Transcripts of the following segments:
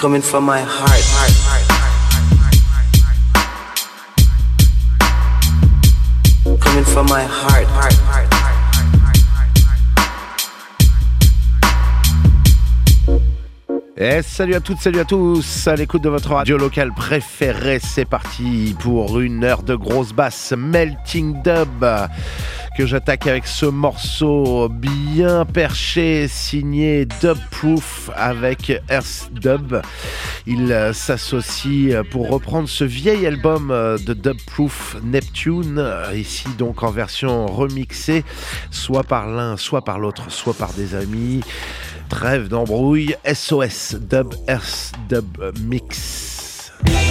coming from my heart. Coming from my heart. Et salut à toutes, salut à tous, à l'écoute de votre radio locale préférée. C'est parti pour une heure de grosse basse Melting Dub que j'attaque avec ce morceau bien perché signé Dub Proof avec Earth Dub. Il s'associe pour reprendre ce vieil album de Dub Proof Neptune, ici donc en version remixée, soit par l'un, soit par l'autre, soit par des amis. Trêve d'embrouille, SOS Dub Earth Dub Mix.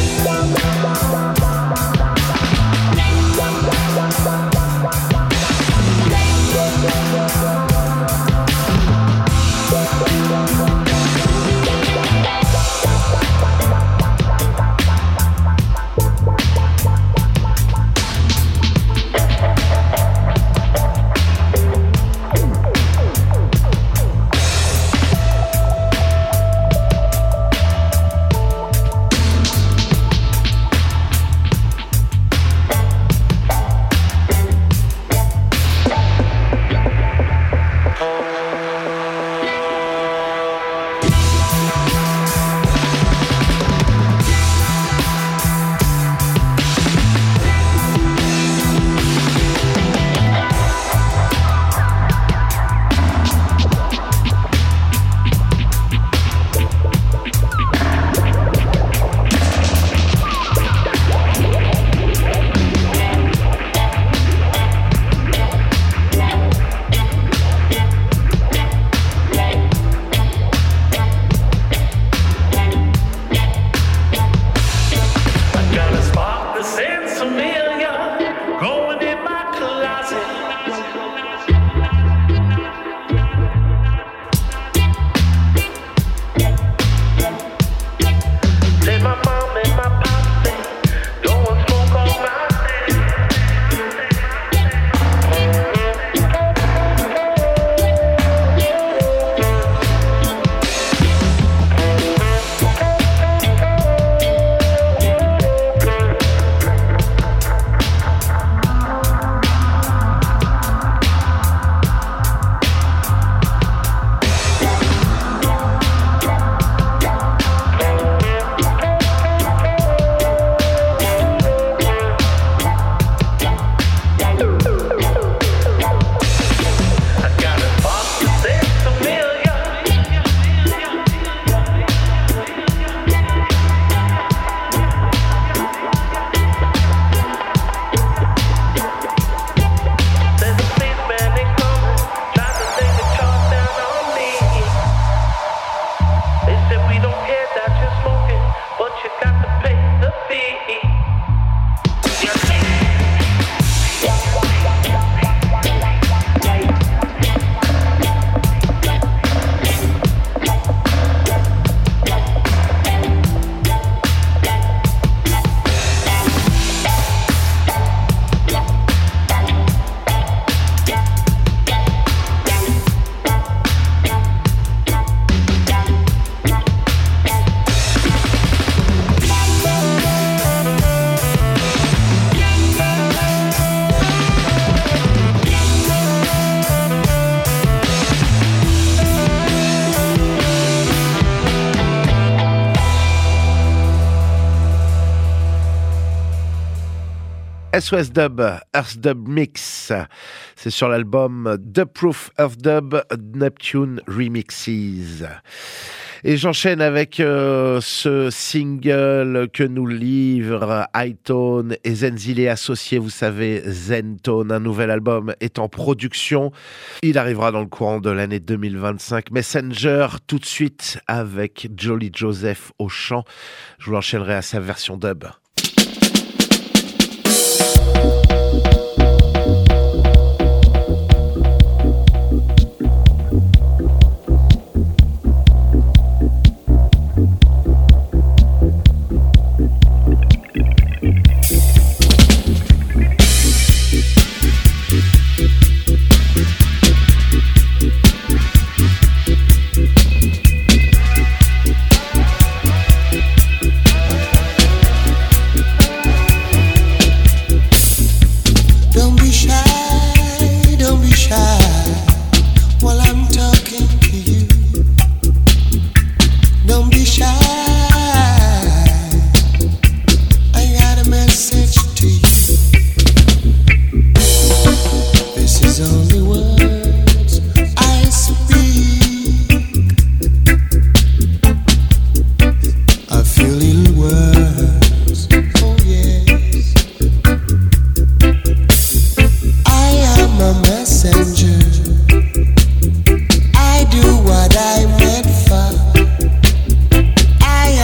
SOS Dub, Earth Dub Mix. C'est sur l'album Dub Proof Earth Dub Neptune Remixes. Et j'enchaîne avec ce single que nous livrent Hightone et Zenzile associés. Vous savez, Zentone, un nouvel album est en production. Il arrivera dans le courant de l'année 2025. Messenger, tout de suite avec Jolly Joseph au chant. Je vous l'enchaînerai à sa version dub. be shy. I got a message to you. This is only words I speak. I feel in words. Oh yes. I am a messenger. I do what I'm meant for. I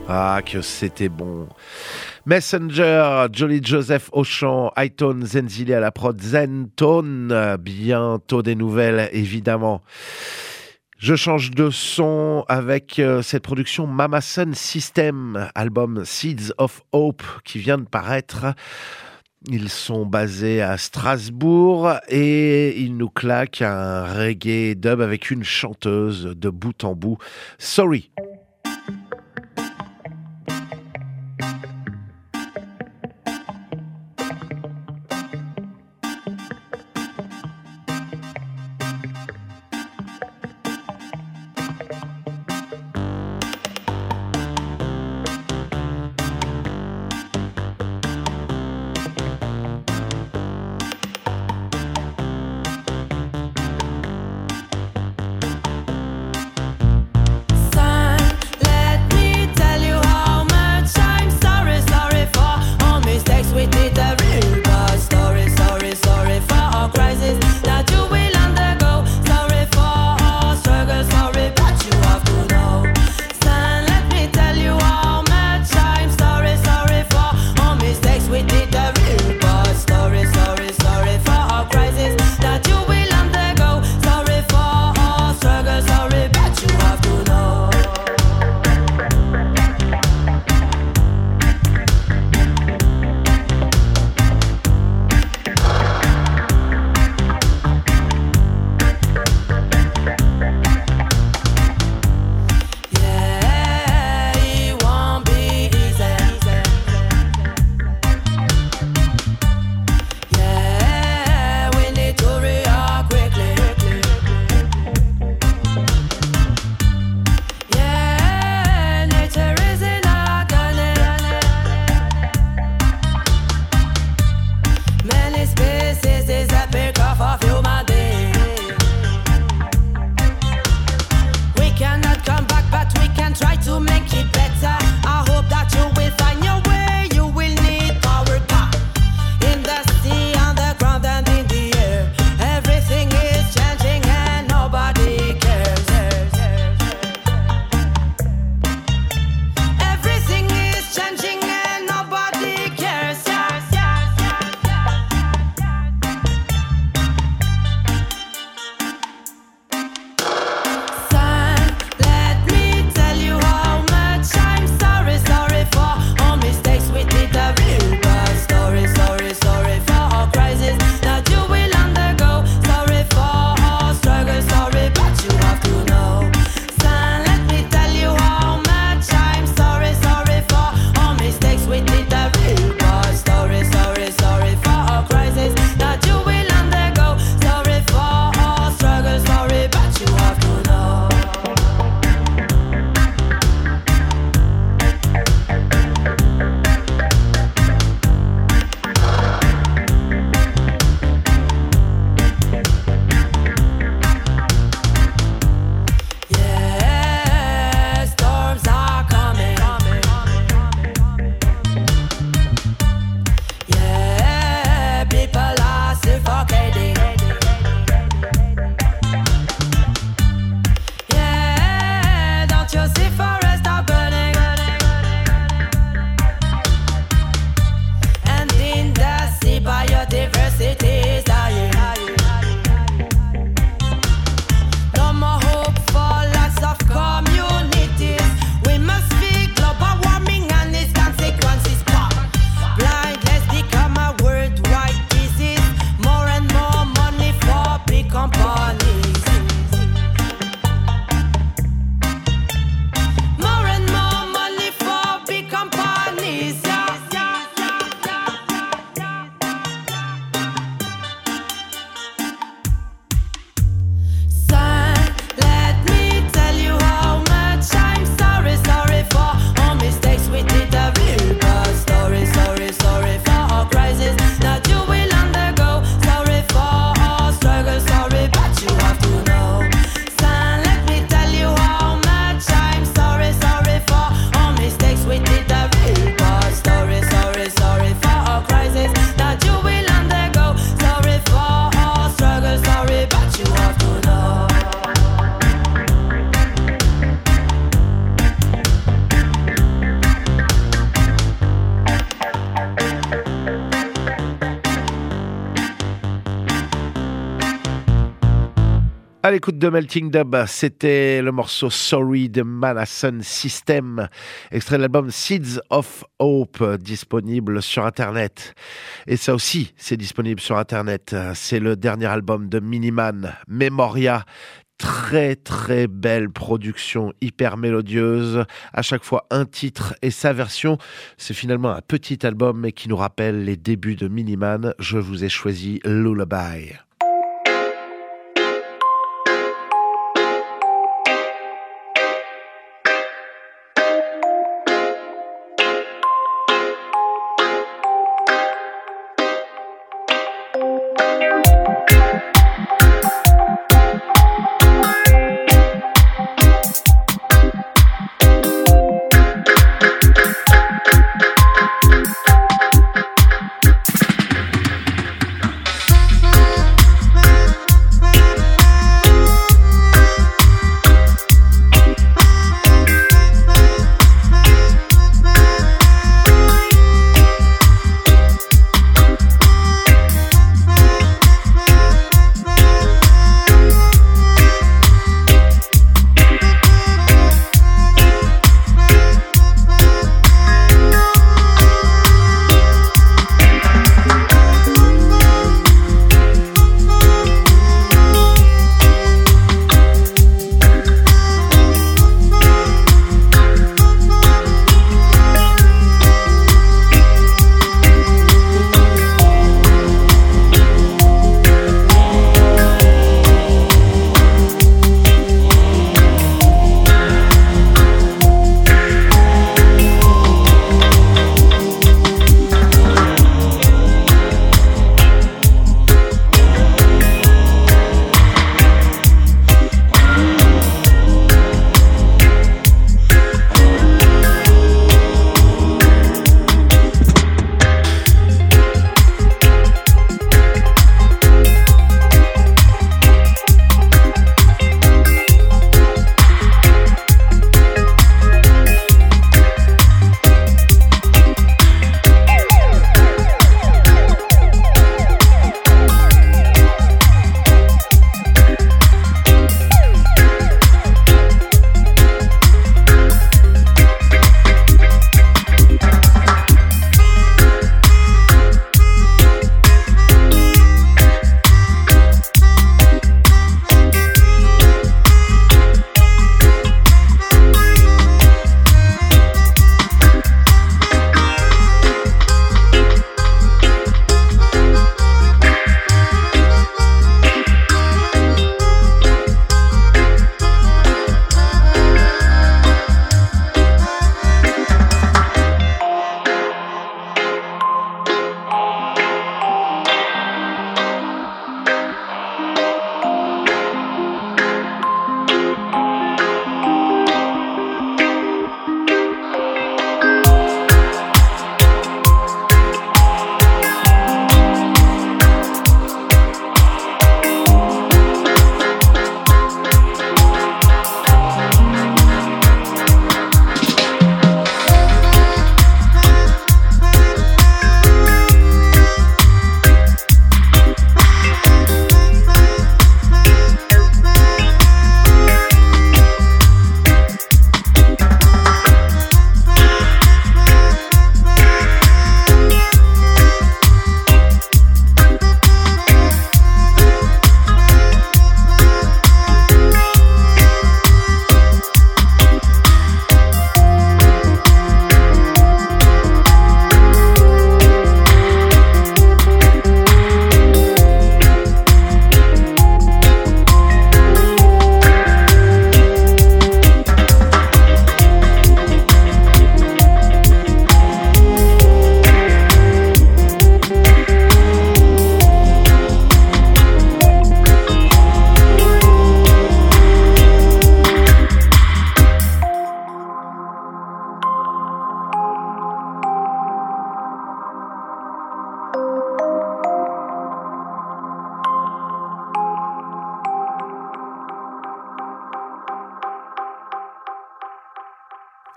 Ah, que c'était bon. Messenger, Jolly Joseph au chant, Hytone Zenzile à la prod, Zentone. Bientôt des nouvelles, évidemment. Je change de son avec cette production Mama Son System, album Seeds of Hope qui vient de paraître. Ils sont basés à Strasbourg et ils nous claquent un reggae dub avec une chanteuse de bout en bout. Sorry. Sign À l'écoute de Melting Dub, c'était le morceau Sorry de Manasson System, extrait de l'album Seeds of Hope, disponible sur Internet. Et ça aussi, c'est disponible sur Internet. C'est le dernier album de Miniman, Memoria. Très très belle production, hyper mélodieuse, à chaque fois un titre et sa version. C'est finalement un petit album mais qui nous rappelle les débuts de Miniman. Je vous ai choisi Lullaby.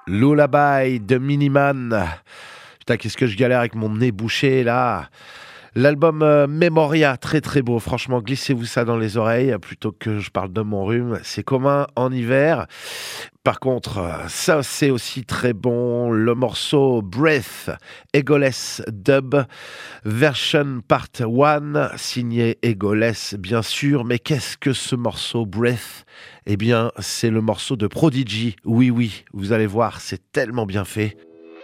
Lullaby de Miniman. Putain, qu'est-ce que je galère avec mon nez bouché là. L'album Memoria, très très beau, franchement, glissez-vous ça dans les oreilles plutôt que je parle de mon rhume, c'est commun en hiver. Par contre, ça c'est aussi très bon, le morceau Breath, Egoless Dub, version part 1, signé Egoless bien sûr, mais qu'est-ce que ce morceau Breath ? Eh bien, c'est le morceau de Prodigy, oui, vous allez voir, c'est tellement bien fait.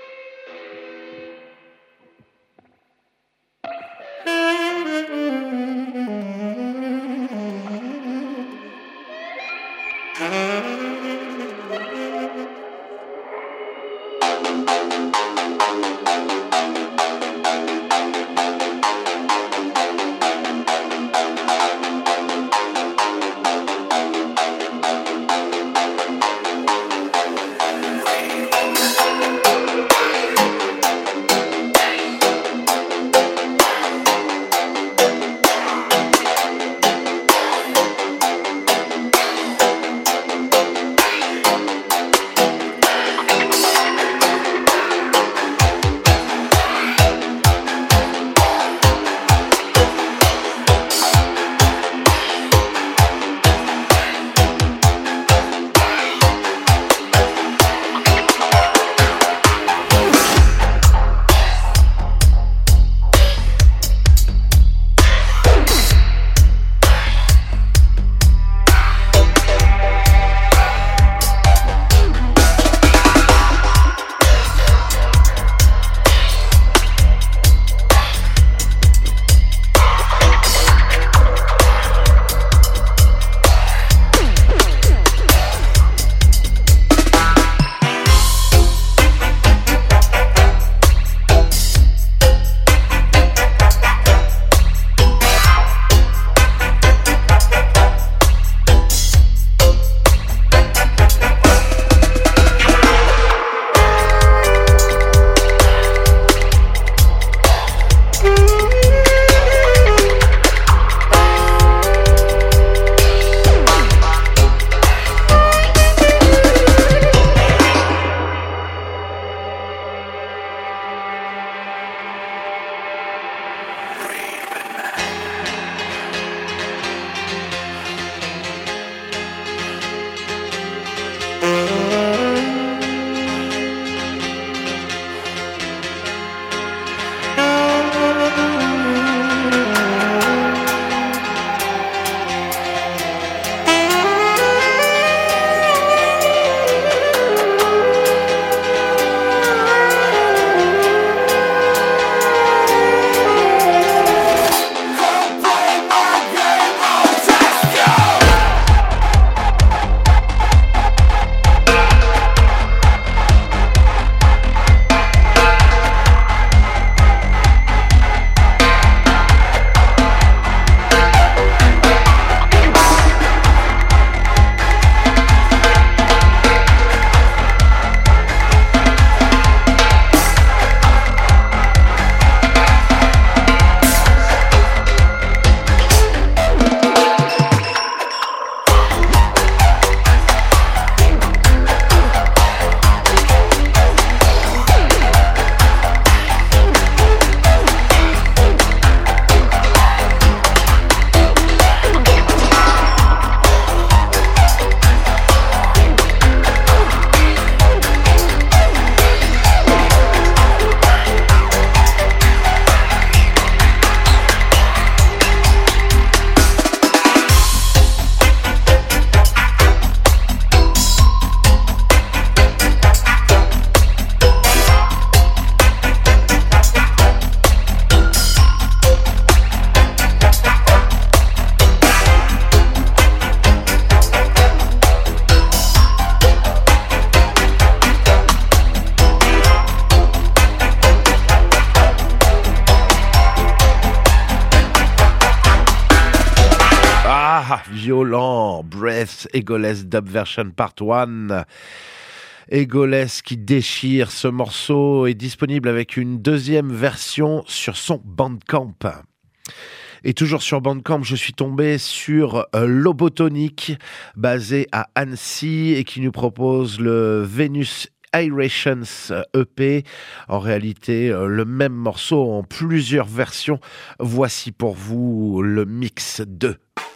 Violent, Breath, Egoless Dub Version Part 1. Egoless qui déchire, ce morceau est disponible avec une deuxième version sur son Bandcamp. Et toujours sur Bandcamp, je suis tombé sur Lobotonic, basé à Annecy et qui nous propose le Venus Aerations EP. En réalité, le même morceau en plusieurs versions. Voici pour vous le mix 2.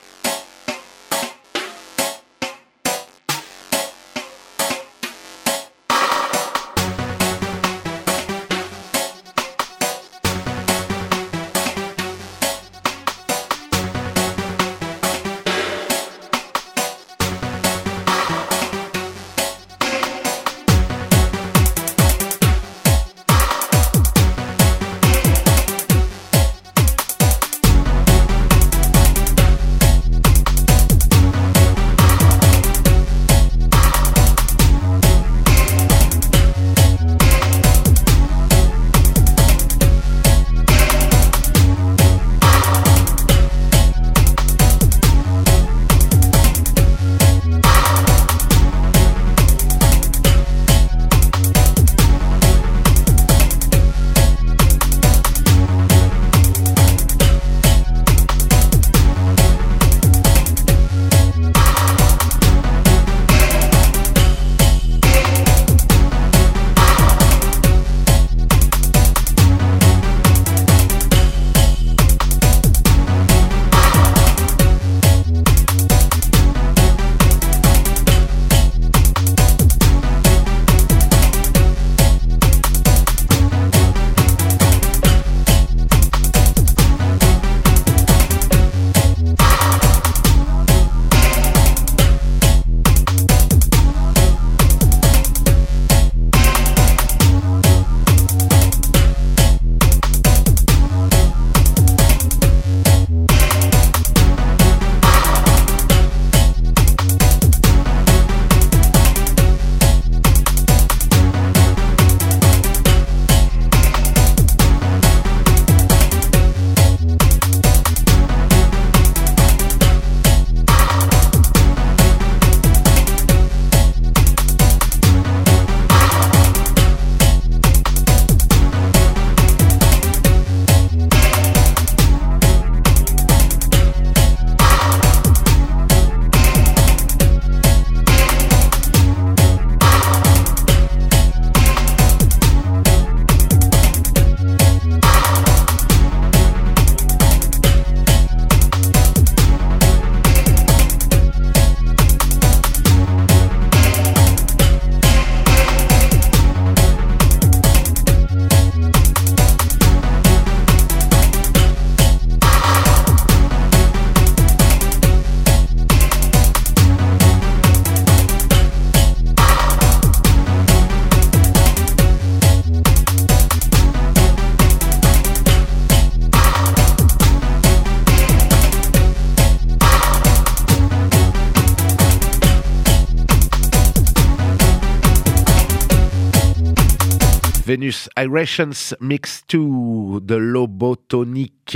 Venus Aerations Mix 2 de Lobotonic.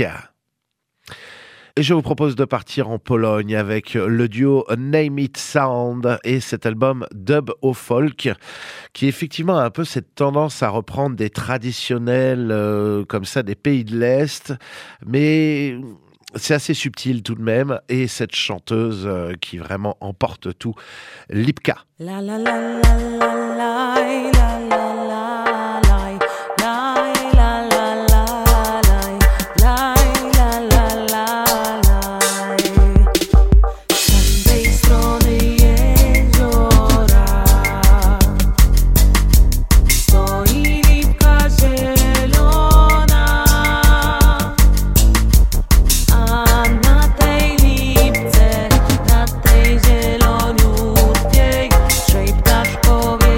Et je vous propose de partir en Pologne avec le duo Name It Sound et cet album Dub au Folk qui effectivement a un peu cette tendance à reprendre des traditionnels comme ça des pays de l'Est, mais c'est assez subtil tout de même. Et cette chanteuse qui vraiment emporte tout, Lipka. La la la la la la la la la. Powie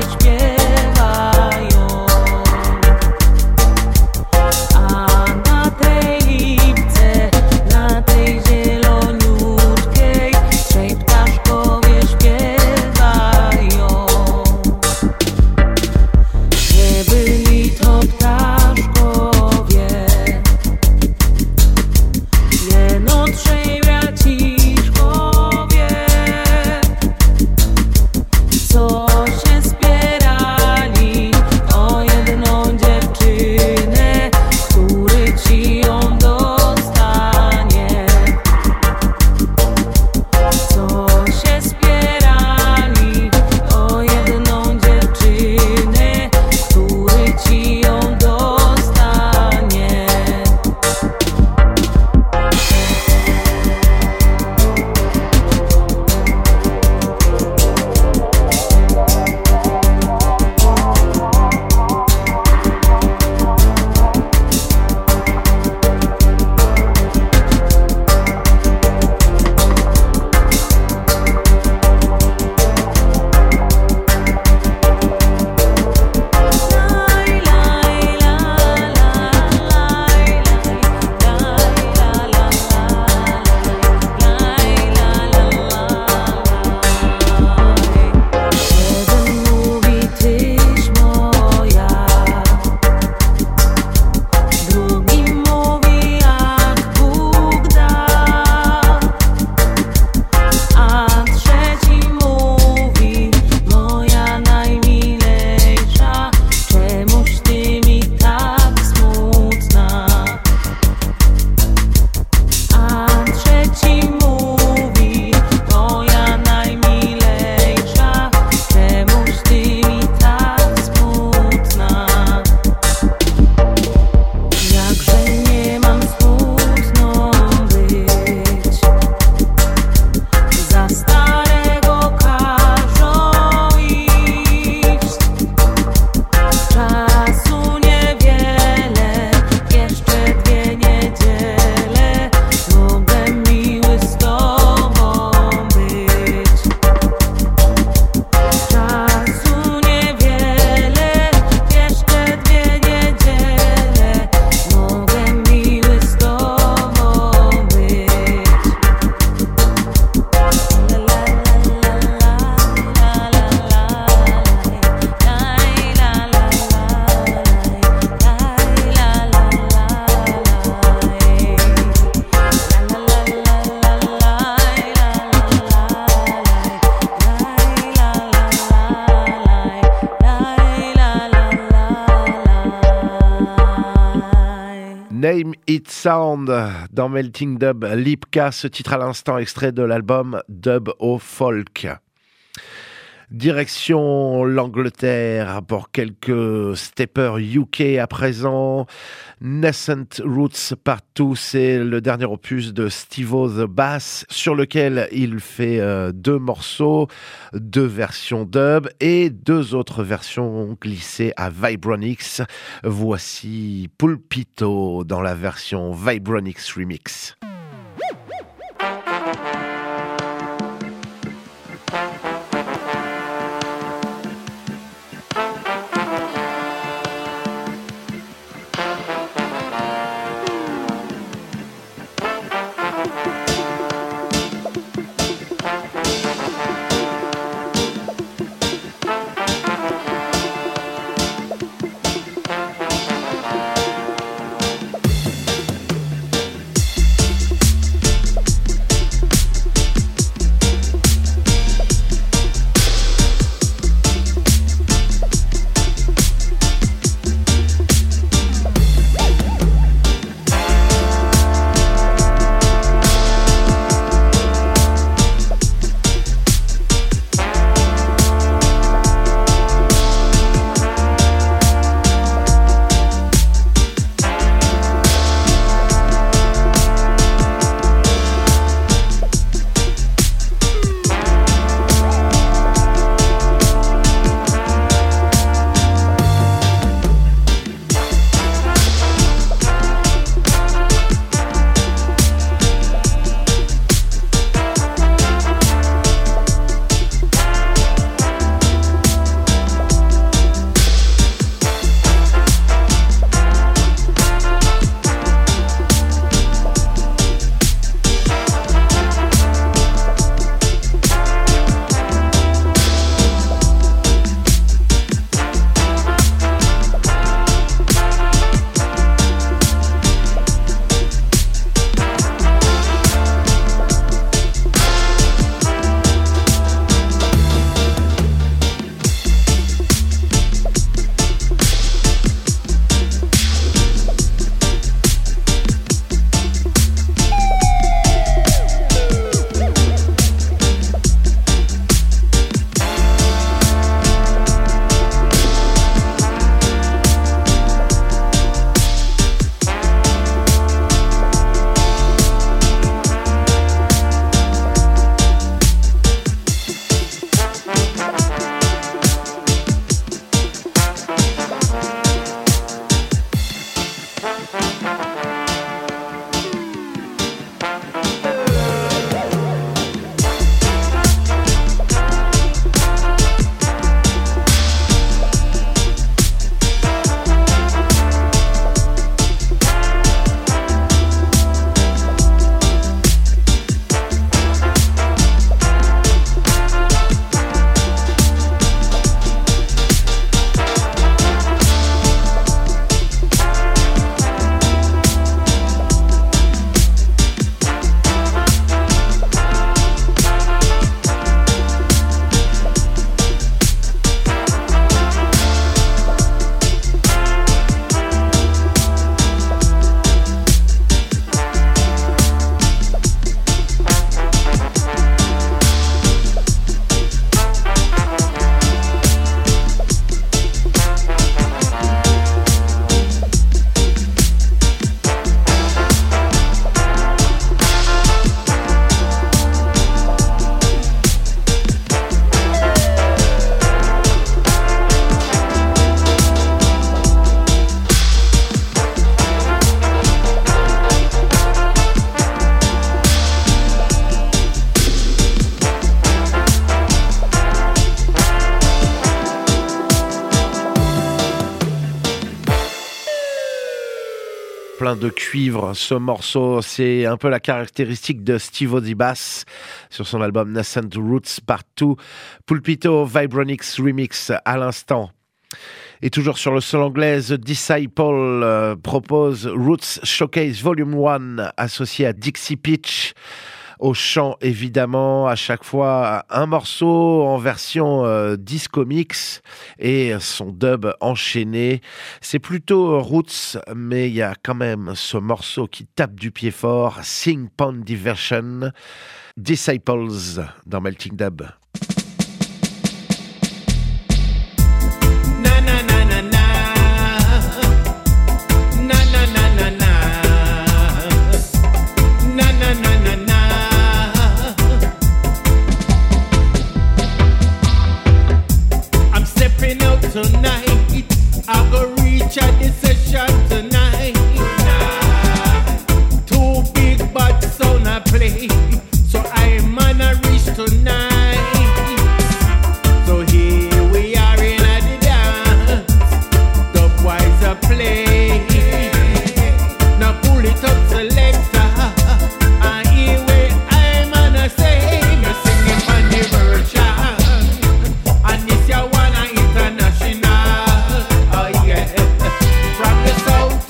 Name It Sound dans Melting Dub. Lipka, ce titre à l'instant, extrait de l'album Dub au Folk. Direction l'Angleterre pour quelques steppers UK à présent. Nascent Roots Part 2, c'est le dernier opus de Steve-O The Bass sur lequel il fait 2 morceaux, 2 versions dub et 2 autres versions glissées à Vibronix. Voici Pulpito dans la version Vibronix Remix. plein de cuivre. Ce morceau, c'est un peu la caractéristique de Steve-O The Bass sur son album Nascent Roots Part 2. Pulpito Vibronix Remix à l'instant. Et toujours sur le sol anglais, The Disciple propose Roots Showcase Volume 1 associé à Dixie Pitch. au chant évidemment, à chaque fois un morceau en version disco mix et son dub enchaîné. C'est plutôt roots, mais il y a quand même ce morceau qui tape du pied fort, Sing Pound Diversion, Disciples dans Melting Dub. Tonight, I go reach a decision tonight. Too big but sound I play, so I'm on a reach tonight. So here we are in the dance, dubwise a play. Now pull it up selector, and here we I'm on a say, me singing on the version, and this your one international. From the south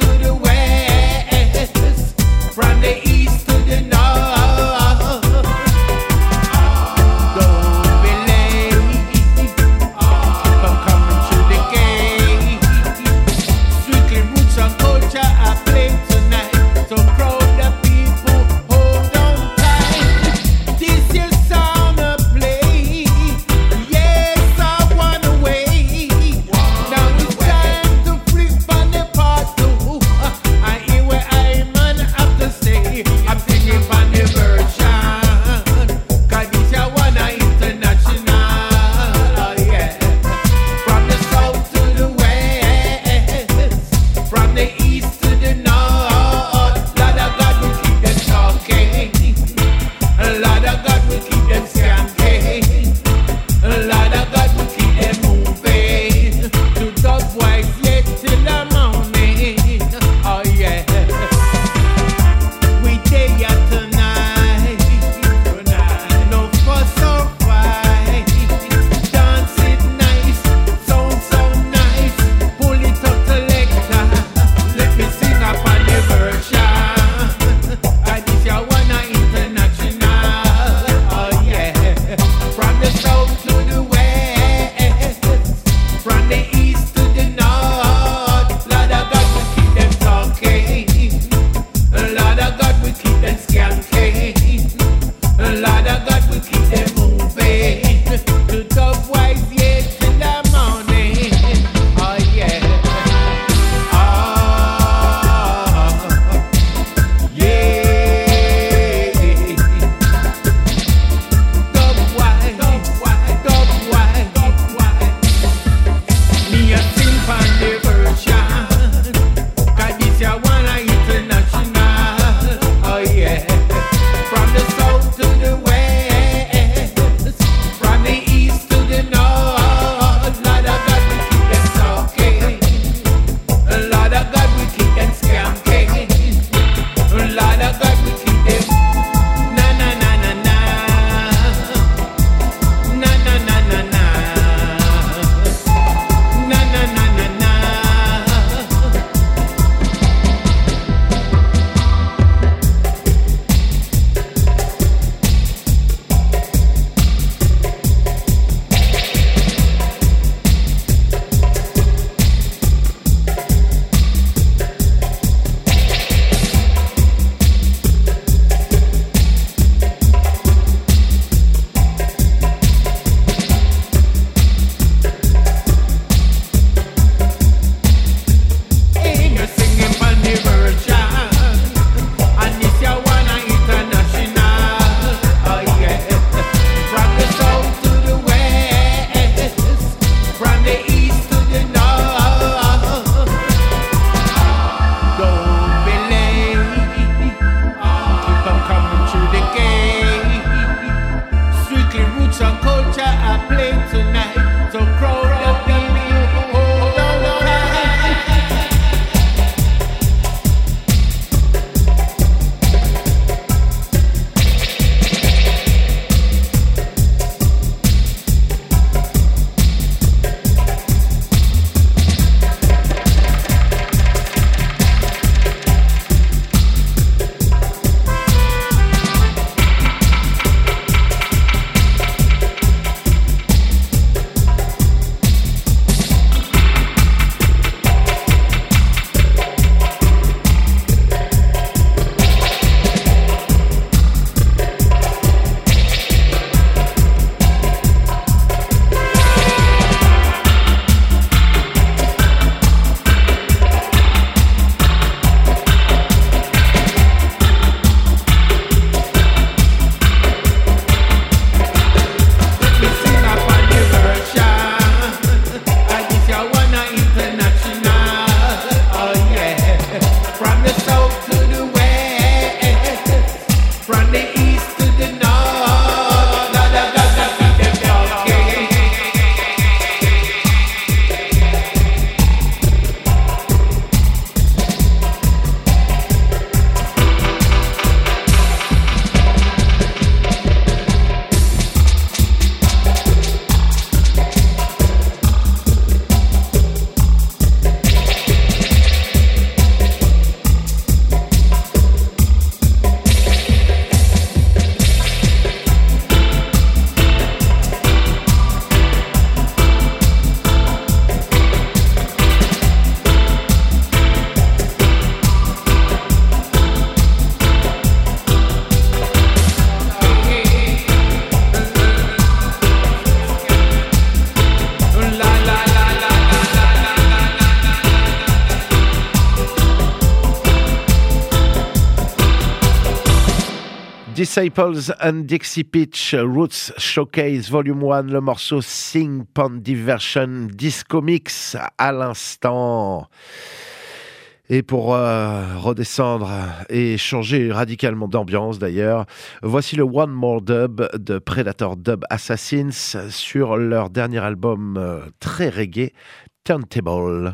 Disciples and Dixie Pitch, Roots Showcase Volume 1, le morceau Sing Pond Diversion Disco Mix à l'instant. Et pour redescendre et changer radicalement d'ambiance d'ailleurs, voici le One More Dub de Predator Dub Assassins sur leur dernier album très reggae, Turntable. Where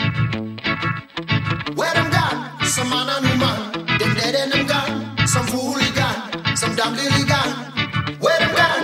them gone? Some man and woman, them dead and them gone. Some fool gone, some damn lily gone. Where them gone?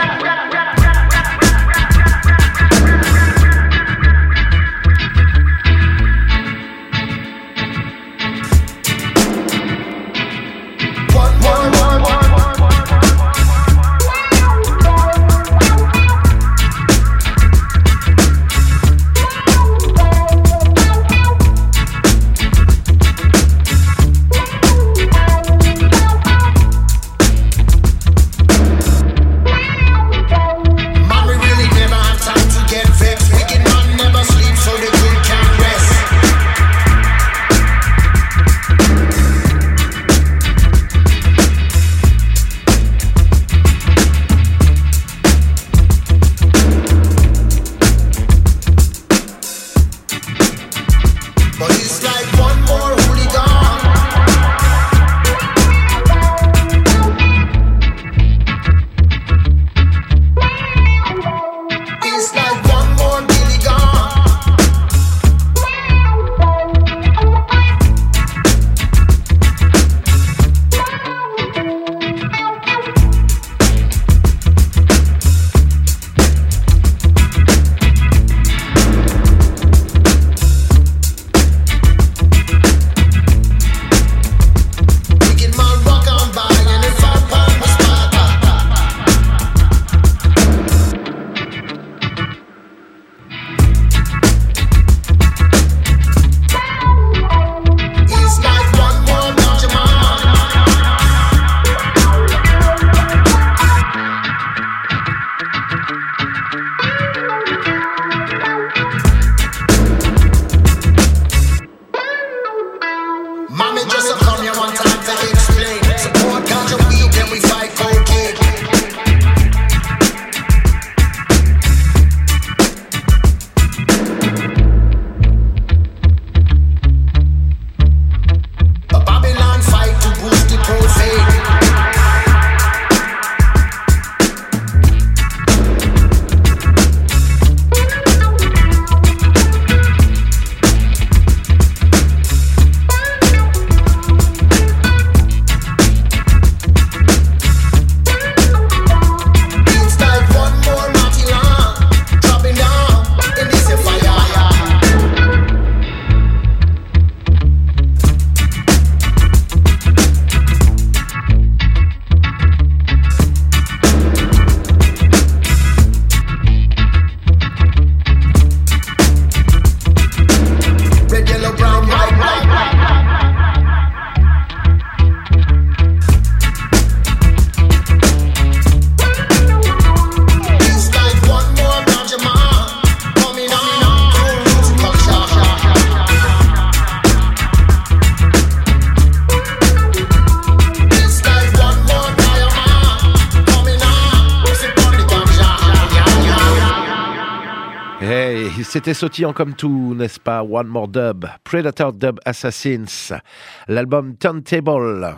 C'était sautillant comme tout, n'est-ce pas? One More Dub, Predator Dub Assassins, l'album Turntable.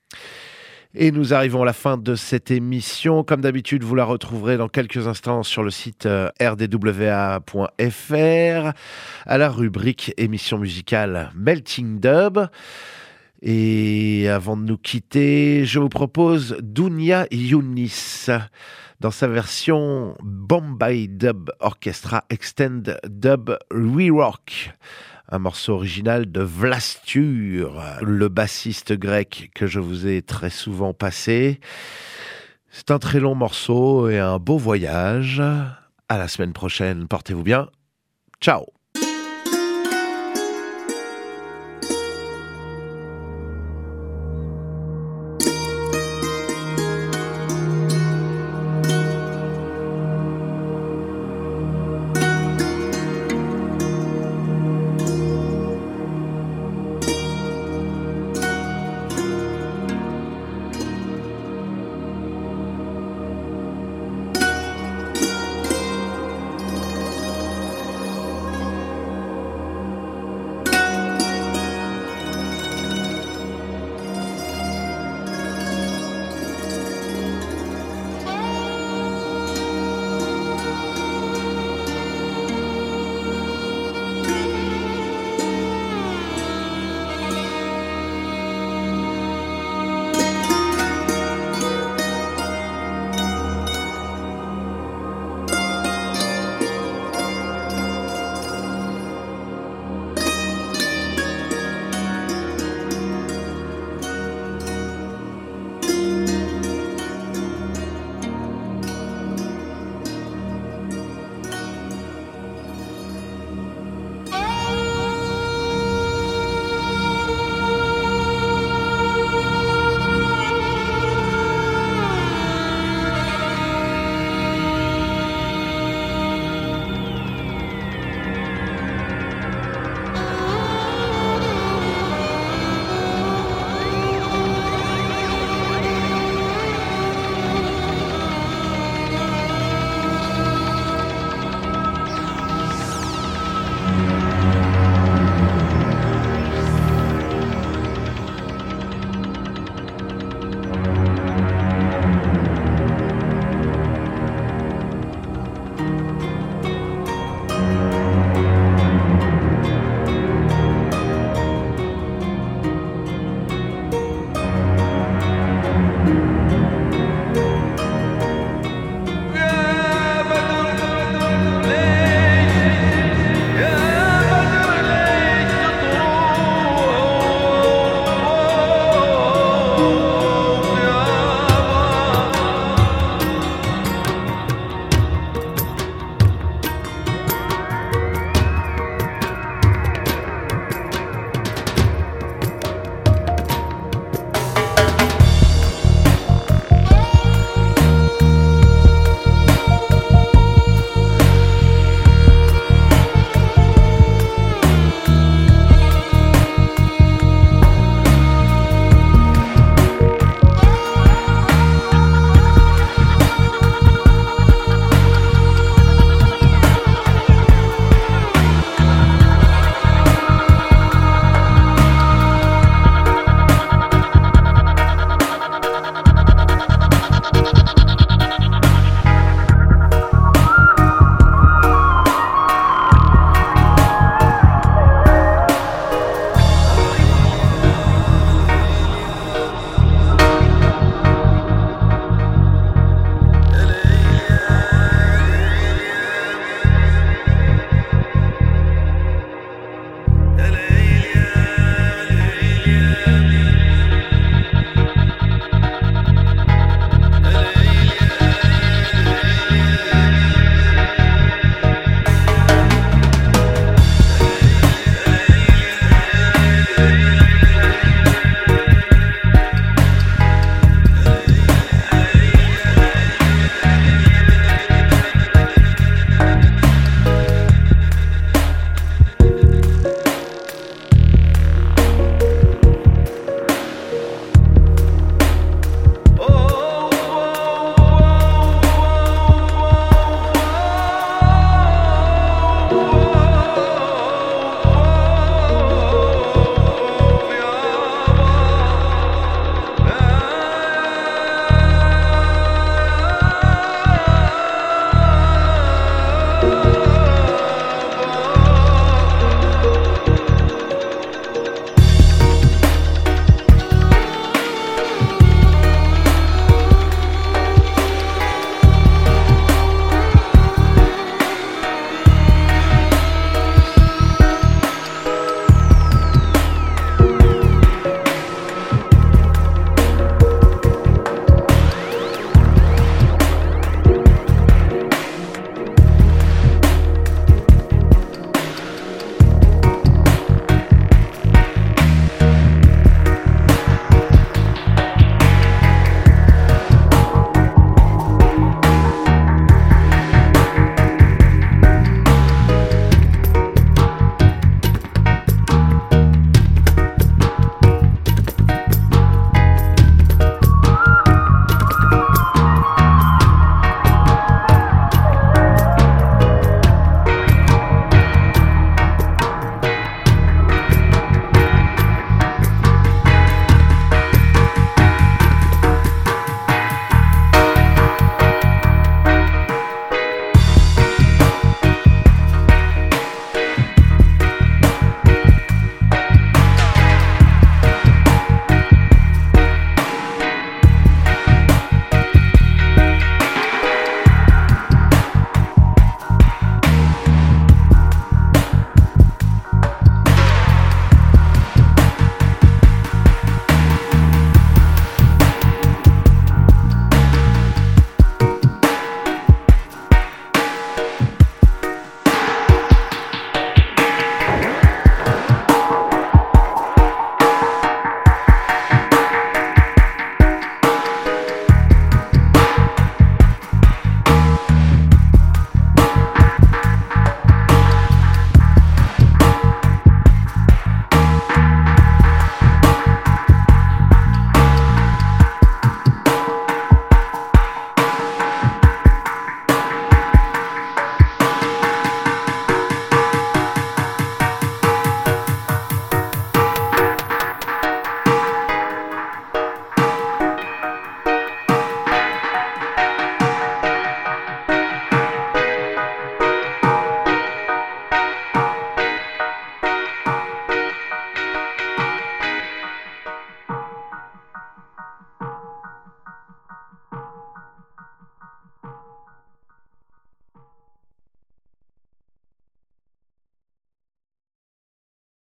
Et nous arrivons à la fin de cette émission. Comme d'habitude, vous la retrouverez dans quelques instants sur le site rdwa.fr à la rubrique émission musicale Melting Dub. Et avant de nous quitter, je vous propose Dounia Younis dans sa version Bombay Dub Orchestra Extend Dub Re-Rock, un morceau original de Vlastur, le bassiste grec que je vous ai très souvent passé. C'est un très long morceau et un beau voyage. À la semaine prochaine, portez-vous bien. Ciao.